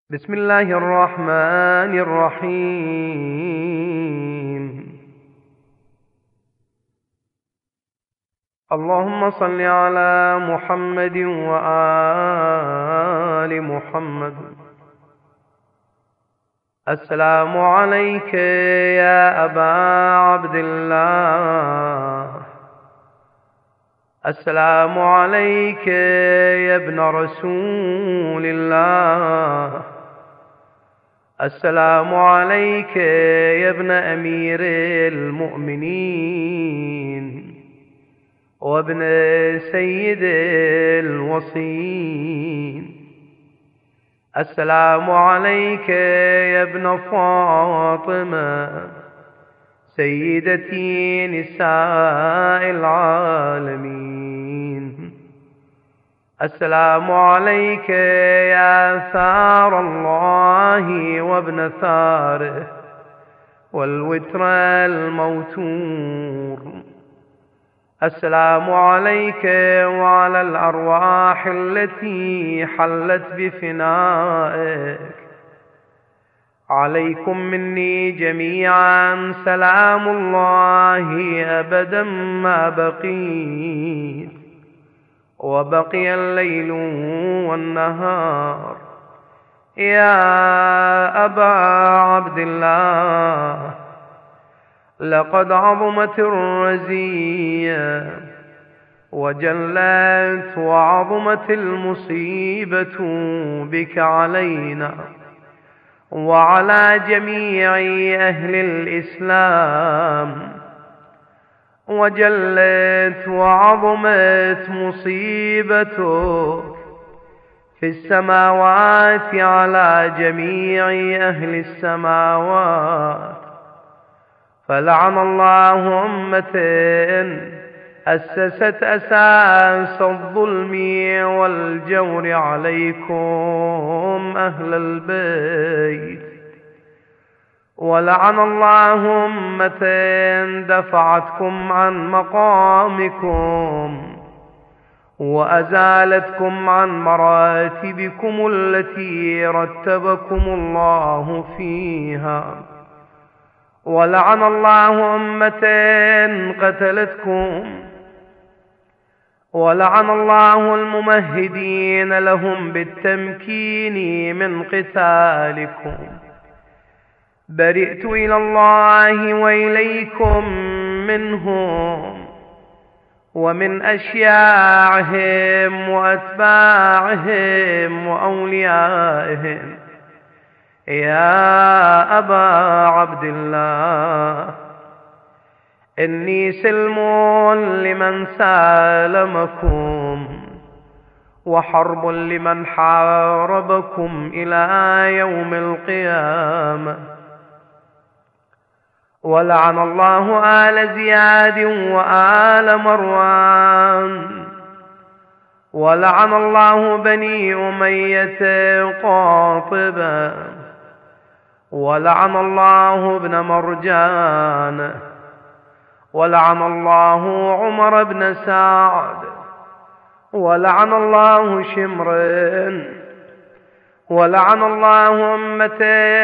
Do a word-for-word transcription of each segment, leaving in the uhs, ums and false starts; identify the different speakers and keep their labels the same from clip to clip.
Speaker 1: بسم الله الرحمن الرحيم. اللهم صل على محمد وآل محمد. السلام عليك يا أبا عبد الله، السلام عليك يا ابن رسول الله، السلام عليك يا ابن أمير المؤمنين وابن سيد الوصيين. السلام عليك يا ابن فاطمة سيدتي نساء العالمين. السلام عليك يا ثار الله وابن ثاره والوتر الموتور. السلام عليك وعلى الأرواح التي حلت بفنائك. عليكم مني جميعا سلام الله أبدا ما بقيت وبقي الليل والنهار. يا أبا عبد الله، لقد عظمت الرزية وجلت وعظمت المصيبة بك علينا وعلى جميع أهل الإسلام، وجلت وعظمت مصيبتك في السماوات على جميع أهل السماوات. فلعن الله أمة أسست أساس الظلم والجور عليكم أهل البيت، ولعن الله أمة دفعتكم عن مقامكم وأزالتكم عن مراتبكم التي رتبكم الله فيها، ولعن الله أمة قتلتكم، ولعن الله الممهدين لهم بالتمكين من قتالكم. برئت إلى الله وإليكم منهم ومن أشياعهم وأتباعهم وأوليائهم. يا أبا عبد الله، إني سلم لمن سالمكم وحرب لمن حاربكم إلى يوم القيامة. ولعن الله آل زياد وآل مروان، ولعن الله بني أمية قاطبة، ولعن الله ابن مرجان، ولعن الله عمر بن سعد، ولعن الله شمر، ولعن الله أمة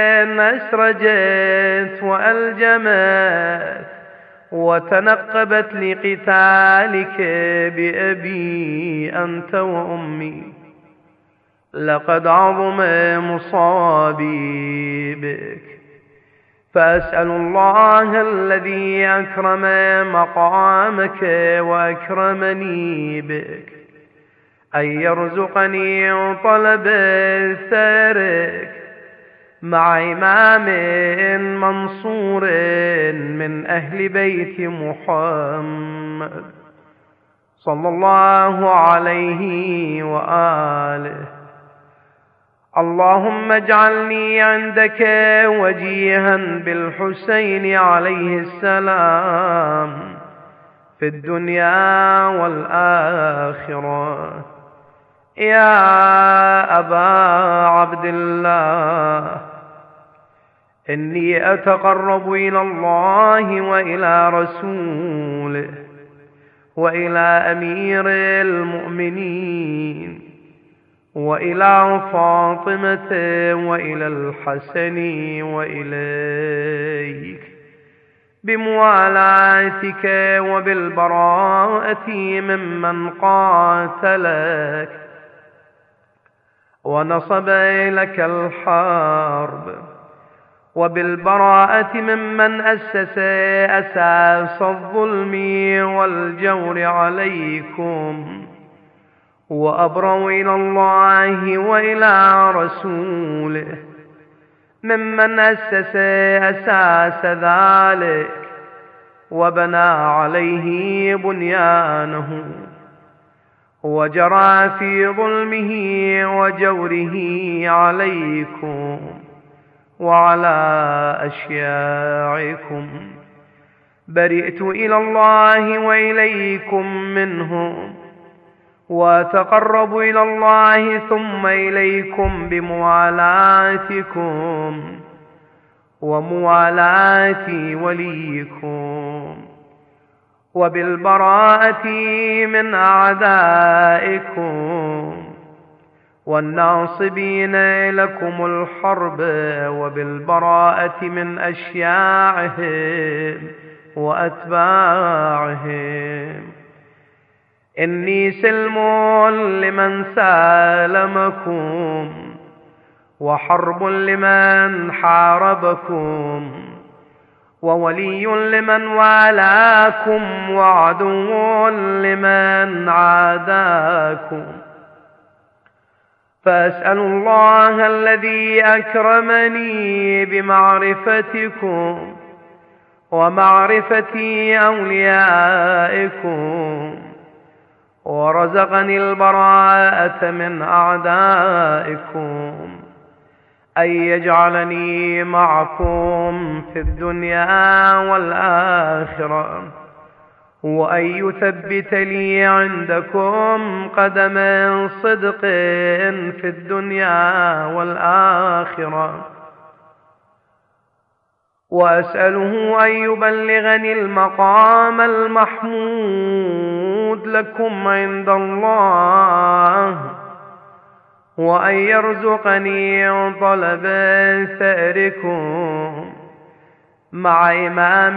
Speaker 1: أسرجت وألجمت وتنقبت لقتالك بأبي أنت وأمي. لقد عظم مصابي بك، فأسأل الله الذي أكرم مقامك وأكرمني بك أن يرزقني طلب ثارك مع إمام منصور من أهل بيت محمد صلى الله عليه وآله. اللهم اجعلني عندك وجيها بالحسين عليه السلام في الدنيا والآخرة. يا أبا عبد الله، إني أتقرب إلى الله وإلى رسوله وإلى أمير المؤمنين وإلى فاطمة وإلى الحسن وإليك بموالاتك وبالبراءة ممن قاتلك ونصب لك الحرب، وبالبراءة ممن أسس أساس الظلم والجور عليكم، وأبروا إلى الله وإلى رسوله ممن أسس أساس ذلك وبنى عليه بنيانه، وجرى في ظلمه وجوره عليكم وعلى أشياعكم. برئت إلى الله وإليكم منهم، وأتقرب إلى الله ثم إليكم بموالاتكم وموالاة وليكم، وبالبراءة من أعدائكم والناصبين لكم الحرب، وبالبراءة من أشياعهم وأتباعهم. إني سلم لمن سالمكم، وحرب لمن حاربكم، وولي لمن والاكم، وعدو لمن عاداكم. فأسأل الله الذي أكرمني بمعرفتكم ومعرفة أوليائكم، ورزقني البراءة من أعدائكم، أن يجعلني معكم في الدنيا والآخرة، وأن يثبت لي عندكم قدم صدق في الدنيا والآخرة، وأسأله أن يبلغني المقام المحمود لكم عند الله، وأن يرزقني طلب ثأركم مع إمام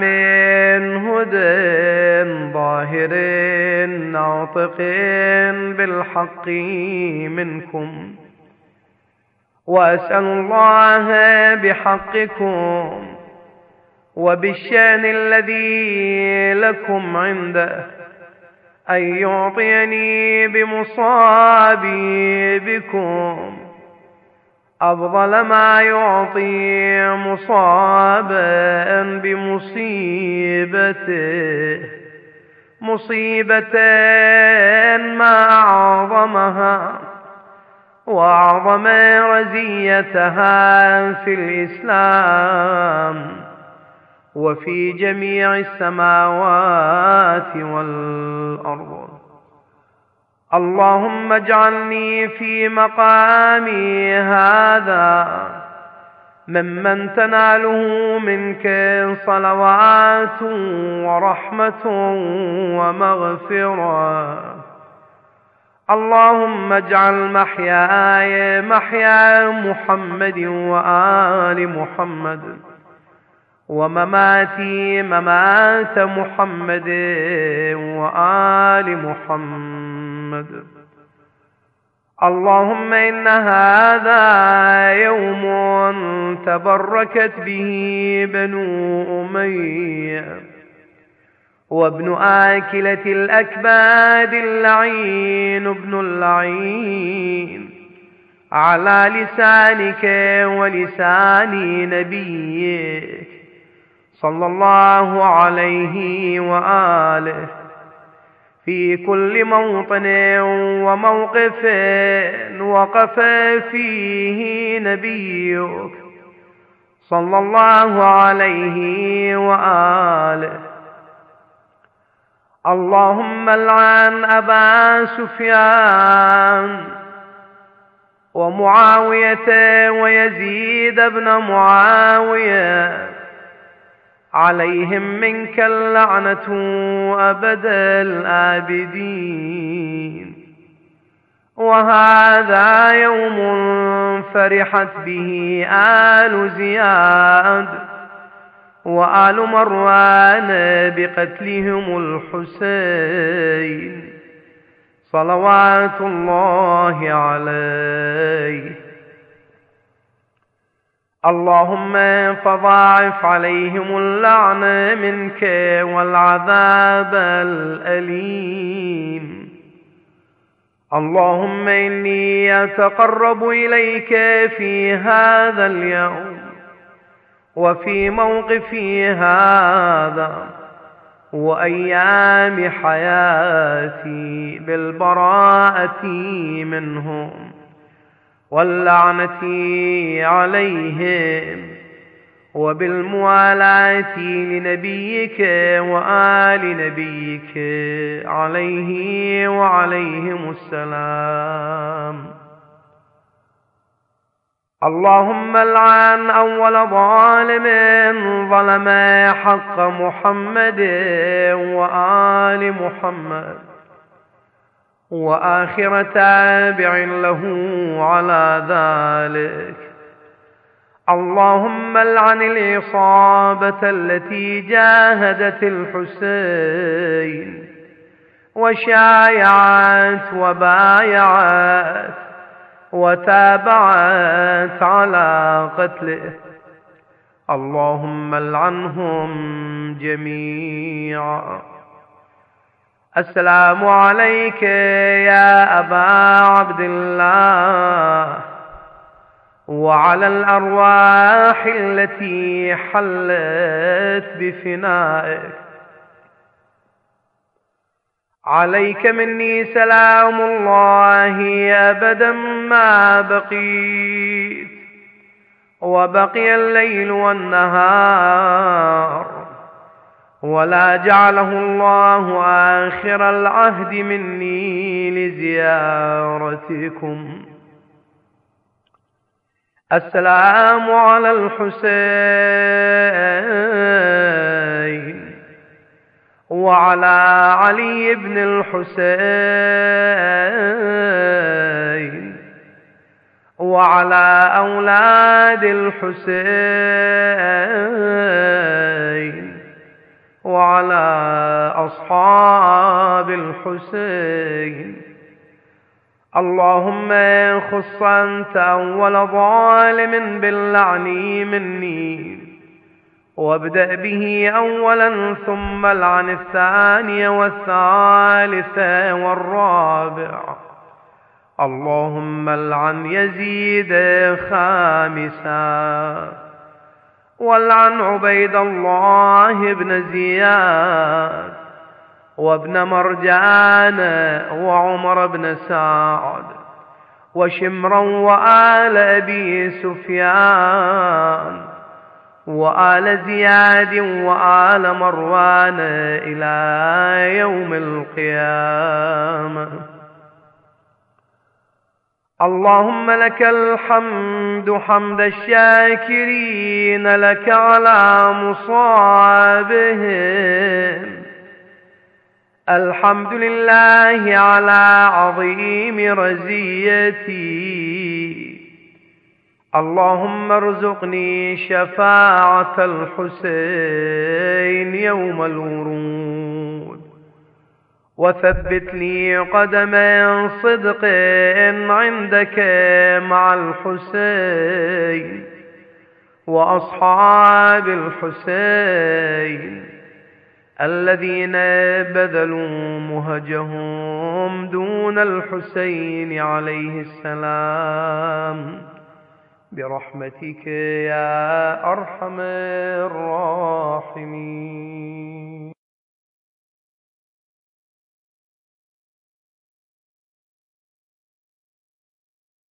Speaker 1: هدى ظاهر ناطق بالحق منكم. وأسأل الله بحقكم وبالشأن الذي لكم عنده أن يعطيني بمصابي بكم أفضل ما يعطي مصابا بمصيبته، مصيبة ما أعظمها وأعظم رزيتها في الإسلام وفي جميع السماوات والأرض. اللهم اجعلني في مقامي هذا ممن تناله منك صلوات ورحمة ومغفرة. اللهم اجعل محياي محيا محمد وآل محمد، ومماتي ممات محمد وآل محمد. اللهم إن هذا يوم تبركت به بنو أمية، وابن آكلة الأكباد اللعين ابن اللعين، على لسانك ولسان نبيك صلى الله عليه وآله، في كل موطن وموقف وقف فيه نبيك صلى الله عليه وآله. اللهم لعن أبا سفيان ومعاوية ويزيد بن معاوية، عليهم منك اللعنة أبد الآبدين. وهذا يوم فرحت به آل زياد وآل مروان بقتلهم الحسين صلوات الله عليه. اللهم فضاعف عليهم اللعنة منك والعذاب الأليم. اللهم إني أتقرب إليك في هذا اليوم وفي موقفي هذا وأيام حياتي بالبراءة منهم واللعنة عليهم وبالموالاة لنبيك وآل نبيك عليه وعليهم السلام. اللهم العن أول ظالم ظلم حق محمد وآل محمد وآخر تابع له على ذلك. اللهم العن العصابة التي جاهدت الحسين وشايعت وبايعت وتابعت على قتله. اللهم العنهم جميعا. السلام عليك يا أبا عبد الله وعلى الأرواح التي حلت بفنائك. عليك مني سلام الله أبدا ما بقيت وبقي الليل والنهار، ولا جعله الله آخر العهد مني لزيارتكم. السلام على الحسين وعلى علي بن الحسين وعلى أولاد الحسين وعلى أصحاب الحسين. اللهم خص أنت أول ظالم باللعن مني وابدأ به أولا ثم العن الثاني والثالث والرابع. اللهم العن يزيد خامسا والعن عبيد الله بن زياد وابن مرجان وعمر بن سعد وشمرا وآل أبي سفيان وآل زياد وآل مروان إلى يوم القيامة. اللهم لك الحمد حمد الشاكرين لك على مصابهم. الحمد لله على عظيم رزيتي. اللهم ارزقني شفاعة الحسين يوم الورود وثبت لي قدم صدق عندك مع الحسين وأصحاب الحسين الذين بذلوا مهجهم دون الحسين عليه السلام برحمتك يا أرحم الراحمين.